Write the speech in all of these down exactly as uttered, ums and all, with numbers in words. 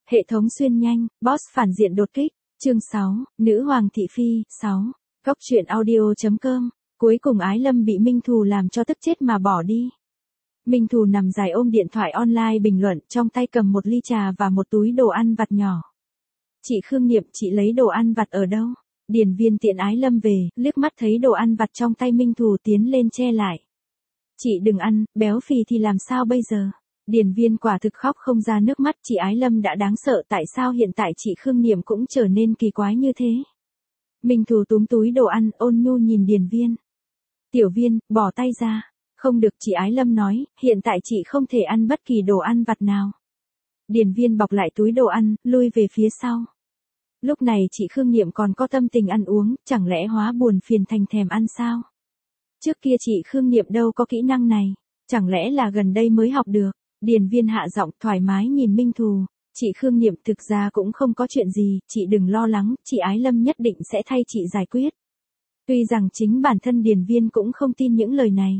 Hệ thống xuyên nhanh, boss phản diện đột kích, chương sáu, Nữ hoàng thị phi, sáu. Cóc truyện audio chấm com, cuối cùng Ái Lâm bị Minh Thù làm cho tức chết mà bỏ đi. Minh Thù nằm dài ôm điện thoại online bình luận, trong tay cầm một ly trà và một túi đồ ăn vặt nhỏ. Chị Khương Niệm, chị lấy đồ ăn vặt ở đâu? Điền Viên tiện Ái Lâm về, liếc mắt thấy đồ ăn vặt trong tay Minh Thù tiến lên che lại. Chị đừng ăn, béo phì thì làm sao bây giờ? Điền Viên quả thực khóc không ra nước mắt, chị Ái Lâm đã đáng sợ, tại sao hiện tại chị Khương Niệm cũng trở nên kỳ quái như thế? Minh Thù túm túi đồ ăn, ôn nhu nhìn Điền Viên. Tiểu Viên, bỏ tay ra. Không được, chị Ái Lâm nói, hiện tại chị không thể ăn bất kỳ đồ ăn vặt nào. Điền Viên bọc lại túi đồ ăn, lui về phía sau. Lúc này chị Khương Niệm còn có tâm tình ăn uống, chẳng lẽ hóa buồn phiền thành thèm ăn sao? Trước kia chị Khương Niệm đâu có kỹ năng này, chẳng lẽ là gần đây mới học được? Điền Viên hạ giọng thoải mái nhìn Minh Thù, chị Khương Niệm thực ra cũng không có chuyện gì, chị đừng lo lắng, chị Ái Lâm nhất định sẽ thay chị giải quyết. Tuy rằng chính bản thân Điền Viên cũng không tin những lời này.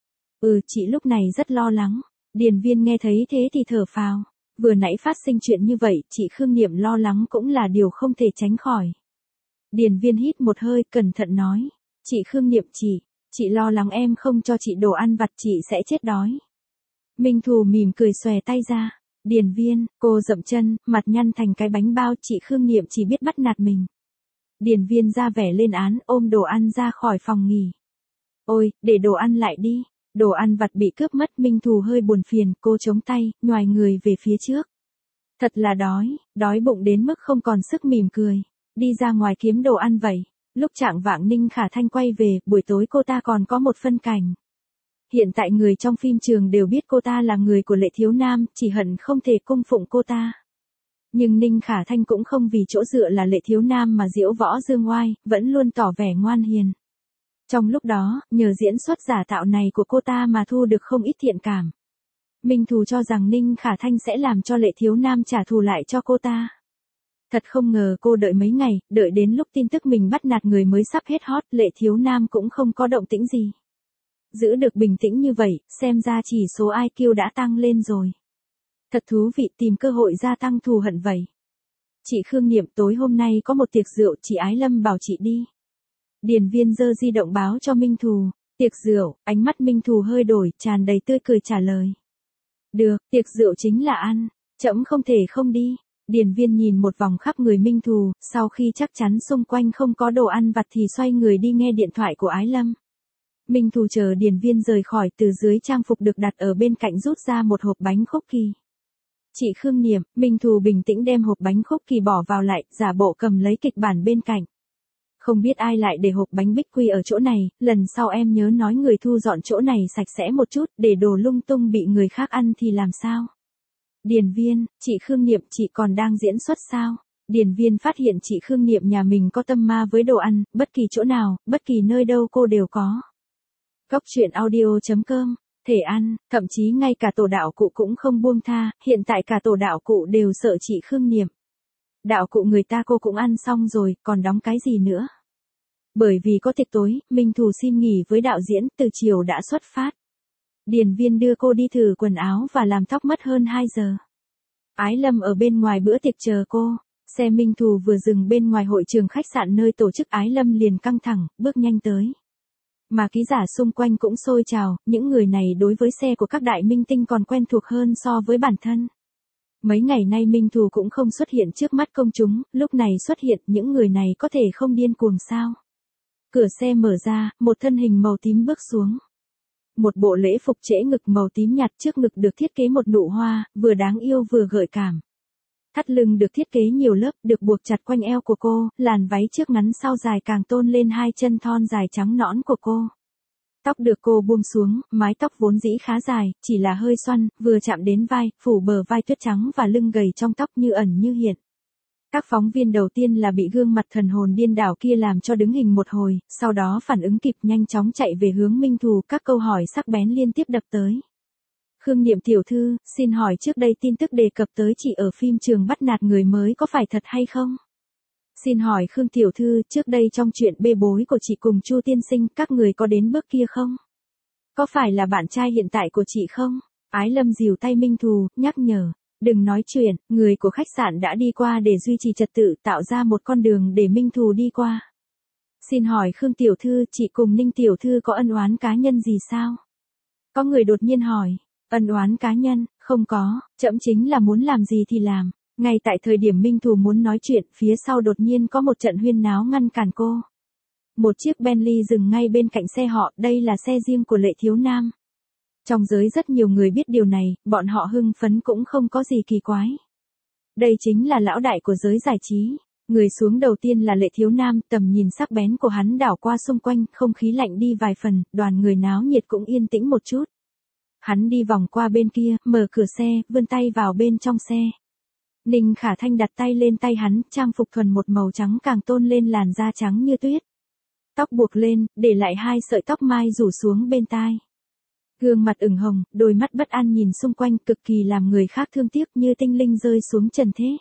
Ừ, chị lúc này rất lo lắng. Điền Viên nghe thấy thế thì thở phào, vừa nãy phát sinh chuyện như vậy, chị Khương Niệm lo lắng cũng là điều không thể tránh khỏi. Điền Viên hít một hơi, cẩn thận nói, chị Khương Niệm, chị, chị lo lắng em không cho chị đồ ăn vặt chị sẽ chết đói. Minh Thù mỉm cười xòe tay ra. Điền Viên, cô dậm chân, mặt nhăn thành cái bánh bao, chị Khương Niệm chỉ biết bắt nạt mình. Điền Viên ra vẻ lên án, ôm đồ ăn ra khỏi phòng nghỉ. Ôi, để đồ ăn lại đi. Đồ ăn vặt bị cướp mất, Minh Thù hơi buồn phiền, cô chống tay, nhoài người về phía trước. Thật là đói, đói bụng đến mức không còn sức mỉm cười. Đi ra ngoài kiếm đồ ăn vậy. Lúc trạng vạng Ninh Khả Thanh quay về, buổi tối cô ta còn có một phân cảnh. Hiện tại người trong phim trường đều biết cô ta là người của Lệ Thiếu Nam, chỉ hận không thể cung phụng cô ta. Nhưng Ninh Khả Thanh cũng không vì chỗ dựa là Lệ Thiếu Nam mà diễu võ dương oai, vẫn luôn tỏ vẻ ngoan hiền. Trong lúc đó, nhờ diễn xuất giả tạo này của cô ta mà thu được không ít thiện cảm. Minh Thù cho rằng Ninh Khả Thanh sẽ làm cho Lệ Thiếu Nam trả thù lại cho cô ta. Thật không ngờ cô đợi mấy ngày, đợi đến lúc tin tức mình bắt nạt người mới sắp hết hot, Lệ Thiếu Nam cũng không có động tĩnh gì. Giữ được bình tĩnh như vậy, xem ra chỉ số i kiu đã tăng lên rồi. Thật thú vị, tìm cơ hội gia tăng thù hận vậy. Chị Khương Niệm, tối hôm nay có một tiệc rượu, chị Ái Lâm bảo chị đi. Điền Viên giơ di động báo cho Minh Thù. Tiệc rượu, ánh mắt Minh Thù hơi đổi, tràn đầy tươi cười trả lời. Được, tiệc rượu chính là ăn, trẫm không thể không đi. Điền Viên nhìn một vòng khắp người Minh Thù, sau khi chắc chắn xung quanh không có đồ ăn vặt thì xoay người đi nghe điện thoại của Ái Lâm. Minh Thù chờ Điền Viên rời khỏi, từ dưới trang phục được đặt ở bên cạnh rút ra một hộp bánh khúc kỳ. Chị Khương Niệm, Minh Thù bình tĩnh đem hộp bánh khúc kỳ bỏ vào lại, giả bộ cầm lấy kịch bản bên cạnh. Không biết ai lại để hộp bánh bích quy ở chỗ này, lần sau em nhớ nói người thu dọn chỗ này sạch sẽ một chút, để đồ lung tung bị người khác ăn thì làm sao? Điền Viên, chị Khương Niệm, chị còn đang diễn xuất sao? Điền Viên phát hiện chị Khương Niệm nhà mình có tâm ma với đồ ăn, bất kỳ chỗ nào, bất kỳ nơi đâu cô đều có. Cóc truyện audio chấm com, thể ăn, thậm chí ngay cả tổ đạo cụ cũng không buông tha, hiện tại cả tổ đạo cụ đều sợ chị Khương Niệm. Đạo cụ người ta cô cũng ăn xong rồi, còn đóng cái gì nữa? Bởi vì có tiệc tối, Minh Thù xin nghỉ với đạo diễn, từ chiều đã xuất phát. Điền Viên đưa cô đi thử quần áo và làm tóc mất hơn hai giờ. Ái Lâm ở bên ngoài bữa tiệc chờ cô, xe Minh Thù vừa dừng bên ngoài hội trường khách sạn nơi tổ chức, Ái Lâm liền căng thẳng, bước nhanh tới. Mà ký giả xung quanh cũng sôi trào, những người này đối với xe của các đại minh tinh còn quen thuộc hơn so với bản thân. Mấy ngày nay Minh Thù cũng không xuất hiện trước mắt công chúng, lúc này xuất hiện, những người này có thể không điên cuồng sao? Cửa xe mở ra, một thân hình màu tím bước xuống. Một bộ lễ phục trễ ngực màu tím nhạt, trước ngực được thiết kế một nụ hoa, vừa đáng yêu vừa gợi cảm. Thắt lưng được thiết kế nhiều lớp, được buộc chặt quanh eo của cô, làn váy trước ngắn sau dài càng tôn lên hai chân thon dài trắng nõn của cô. Tóc được cô buông xuống, mái tóc vốn dĩ khá dài, chỉ là hơi xoăn, vừa chạm đến vai, phủ bờ vai tuyết trắng và lưng gầy trong tóc như ẩn như hiện. Các phóng viên đầu tiên là bị gương mặt thần hồn điên đảo kia làm cho đứng hình một hồi, sau đó phản ứng kịp nhanh chóng chạy về hướng Minh Thù, các câu hỏi sắc bén liên tiếp đập tới. Khương Niệm tiểu thư, xin hỏi trước đây tin tức đề cập tới chị ở phim trường bắt nạt người mới có phải thật hay không? Xin hỏi Khương tiểu thư, trước đây trong chuyện bê bối của chị cùng Chu tiên sinh, các người có đến bước kia không? Có phải là bạn trai hiện tại của chị không? Ái Lâm dìu tay Minh Thù, nhắc nhở. Đừng nói chuyện, người của khách sạn đã đi qua để duy trì trật tự, tạo ra một con đường để Minh Thù đi qua. Xin hỏi Khương tiểu thư, chị cùng Ninh tiểu thư có ân oán cá nhân gì sao? Có người đột nhiên hỏi. Ân oán cá nhân, không có, trẫm chính là muốn làm gì thì làm. Ngay tại thời điểm Minh Thù muốn nói chuyện, phía sau đột nhiên có một trận huyên náo ngăn cản cô. Một chiếc Bentley dừng ngay bên cạnh xe họ, đây là xe riêng của Lệ Thiếu Nam. Trong giới rất nhiều người biết điều này, bọn họ hưng phấn cũng không có gì kỳ quái. Đây chính là lão đại của giới giải trí. Người xuống đầu tiên là Lệ Thiếu Nam, tầm nhìn sắc bén của hắn đảo qua xung quanh, không khí lạnh đi vài phần, đoàn người náo nhiệt cũng yên tĩnh một chút. Hắn đi vòng qua bên kia, mở cửa xe, vươn tay vào bên trong xe. Ninh Khả Thanh đặt tay lên tay hắn, trang phục thuần một màu trắng càng tôn lên làn da trắng như tuyết. Tóc buộc lên, để lại hai sợi tóc mai rủ xuống bên tai. Gương mặt ửng hồng, đôi mắt bất an nhìn xung quanh, cực kỳ làm người khác thương tiếc như tinh linh rơi xuống trần thế.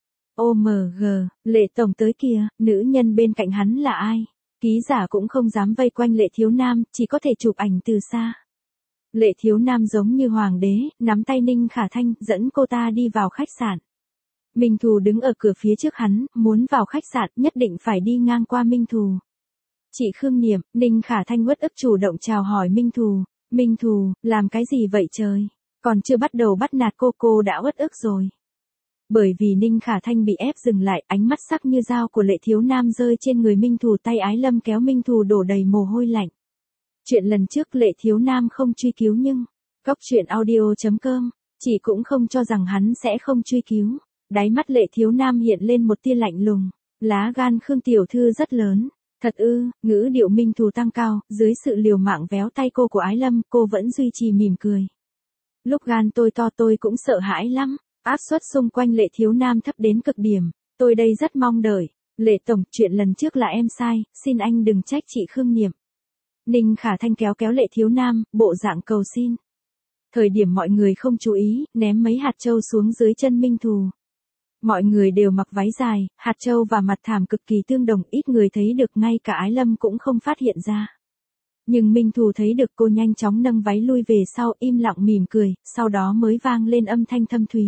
ô em giê, Lệ tổng tới kìa, nữ nhân bên cạnh hắn là ai? Ký giả cũng không dám vây quanh Lệ Thiếu Nam, chỉ có thể chụp ảnh từ xa. Lệ Thiếu Nam giống như hoàng đế, nắm tay Ninh Khả Thanh, dẫn cô ta đi vào khách sạn. Minh Thù đứng ở cửa phía trước hắn, muốn vào khách sạn, nhất định phải đi ngang qua Minh Thù. Chị Khương Niệm, Ninh Khả Thanh uất ức chủ động chào hỏi Minh Thù. Minh Thù, làm cái gì vậy trời? Còn chưa bắt đầu bắt nạt cô cô đã uất ức rồi. Bởi vì Ninh Khả Thanh bị ép dừng lại, ánh mắt sắc như dao của Lệ Thiếu Nam rơi trên người Minh Thù, tay Ái Lâm kéo Minh Thù đổ đầy mồ hôi lạnh. Chuyện lần trước Lệ Thiếu Nam không truy cứu nhưng, Cóc truyện audio chấm com, chị cũng không cho rằng hắn sẽ không truy cứu. Đáy mắt Lệ Thiếu Nam hiện lên một tia lạnh lùng, lá gan Khương tiểu thư rất lớn. Thật ư, ngữ điệu Minh Thù tăng cao, dưới sự liều mạng véo tay cô của Ái Lâm, cô vẫn duy trì mỉm cười. Lúc gan tôi to tôi cũng sợ hãi lắm, áp suất xung quanh Lệ Thiếu Nam thấp đến cực điểm, tôi đây rất mong đợi. Lệ tổng, chuyện lần trước là em sai, xin anh đừng trách chị Khương Niệm. Ninh Khả Thanh kéo kéo Lệ Thiếu Nam, bộ dạng cầu xin. Thời điểm mọi người không chú ý, ném mấy hạt châu xuống dưới chân Minh Thù. Mọi người đều mặc váy dài, hạt châu và mặt thảm cực kỳ tương đồng, ít người thấy được, ngay cả Ái Lâm cũng không phát hiện ra. Nhưng Minh Thù thấy được, cô nhanh chóng nâng váy lui về sau, im lặng mỉm cười, sau đó mới vang lên âm thanh thâm thúy.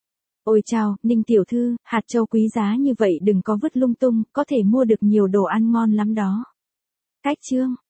Ôi chao, Ninh tiểu thư, hạt châu quý giá như vậy đừng có vứt lung tung, có thể mua được nhiều đồ ăn ngon lắm đó. Cách chương